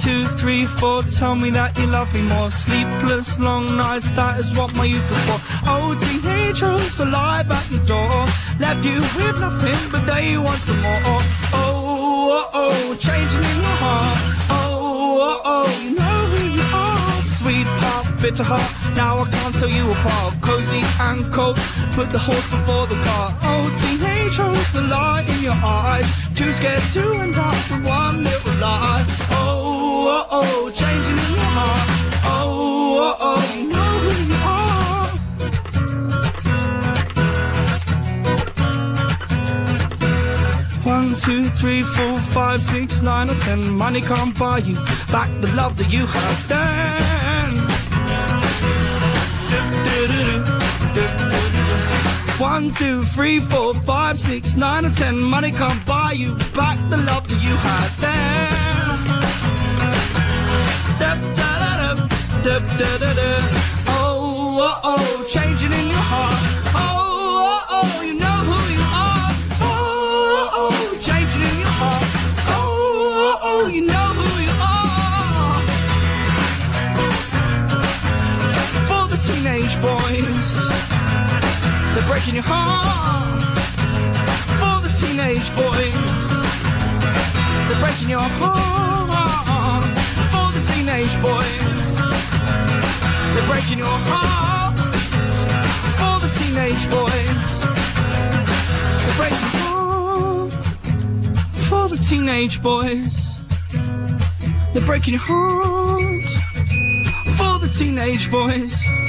2, 3, 4, tell me that you love me more. Sleepless long nights, that is what my youth was for. Oh, teenagers alive at the door, left you with nothing but they want some more. Oh, oh, oh, changing in your heart. Oh, oh, oh, you know who you are. Sweetheart, bitter heart, now I can't tell you apart. Cozy and cold, put the horse before the cart. Oh, teenagers, the light in your eyes, too scared to end up with one little lie. Oh, oh, oh, changing in your heart. Oh, oh, oh, you know who you are. 1, 2, 3, 4, 5, 6, 9 or 10. Money can't buy you back the love that you had then. 1, 2, 3, 4, 5, 6, 9 or 10. Money can't buy you back the love that you had then. Oh, oh, oh, changing in your heart. Oh, oh, oh, you know who you are. Oh, oh, oh, changing in your heart. Oh, oh, oh, you know who you are. For the teenage boys, they're breaking your heart. For the teenage boys, they're breaking your heart. For the teenage boys, they're breaking your heart. For the teenage boys, they're breaking your heart. For the teenage boys, they're breaking your heart. For the teenage boys.